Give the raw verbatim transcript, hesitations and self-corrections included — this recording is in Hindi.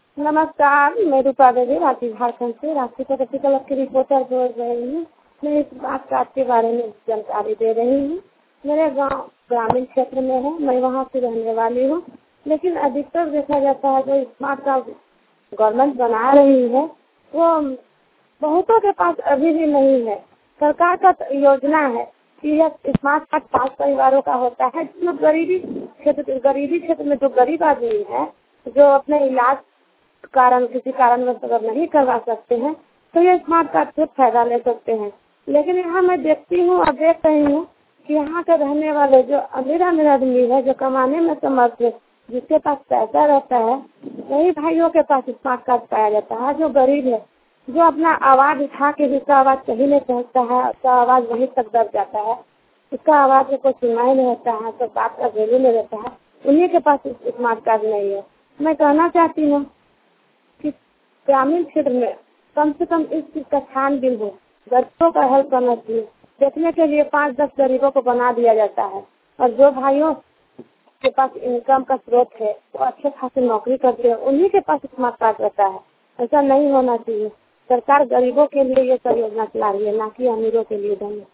नमस्कार, मैं रूपा देवी रांची झारखंड से राष्ट्रीय प्रगति क्लब की रिपोर्टर बोल रही हूँ। मैं इस बात का आपके बारे में जानकारी दे रही हूँ। मेरे गांव ग्रामीण क्षेत्र में है, मैं वहाँ की रहने वाली हूँ। लेकिन अधिकतर देखा जाता है जो स्मार्ट कार्ड गवर्नमेंट बना रही है वो बहुतों के पास अभी भी नहीं है। सरकार का योजना है कि यह स्मार्ट कार्ड पाँच परिवारों का होता है, जो गरीबी क्षेत्र गरीबी क्षेत्र में जो गरीब आदमी है, जो अपने इलाज कारण किसी कारणवश अगर नहीं करवा सकते हैं तो ये स्मार्ट कार्ड से फायदा ले सकते हैं। लेकिन यहाँ मैं देखती हूँ और देख रही हूँ कि यहाँ के रहने वाले जो अमीर अमीर आदमी है, जो कमाने में समर्थ है, जिसके पास पैसा रहता है, वही भाइयों के पास स्मार्ट कार्ड पाया जाता है। जो गरीब है, जो अपना आवाज उठा के जिसका आवाज कहीं नहीं पहुँचता है, उसका आवाज वहीं तक दब जाता है, उसका आवाज में कोई सुनाई नहीं होता है, तो बात का वैल्यू नहीं रहता है, उन्हीं के पास स्मार्ट कार्ड नहीं है। मैं कहना चाहती हूँ कि ग्रामीण क्षेत्र में कम से कम इस चीज का छानबीन हो, गरीबों का हेल्प करना चाहिए। देखने के लिए पाँच दस गरीबों को बना दिया जाता है और जो भाइयों के पास इनकम का स्रोत है वो अच्छे खासी नौकरी करते हैं, उन्हीं के पास स्मार्ट कार्ड रहता है। ऐसा नहीं होना चाहिए। सरकार गरीबों के लिए ये सब योजना चला रही है, ना कि अमीरों के लिए। धन्यवाद।